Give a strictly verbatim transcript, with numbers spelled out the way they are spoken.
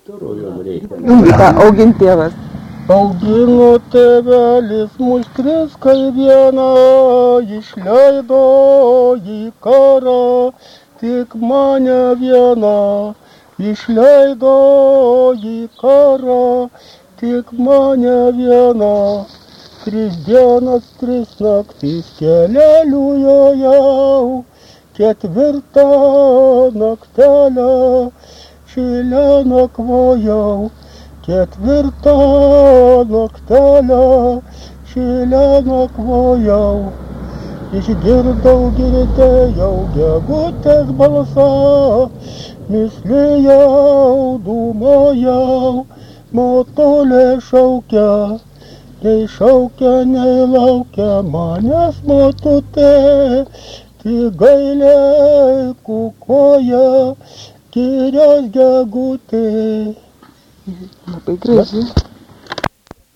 Turu jom reikia. Ką augint tėvas? Augino tėvelis mus tris kai vieną, išleido į karą, tik mane vieną. Išleido į karą, tik mane vieną. Tris dienas, tris naktis kelelių jojau, ketvirtą naktelę šile nakvojau. Ketvirtą naktelę šile nakvojau. Išgirdau, girdėjau gegutės balsą, mislėjau, dūmojau, motulė šaukia, nei šaukia, nei laukia manęs motutė, tik gailiai kukuoja girios gegutė. Labai graži.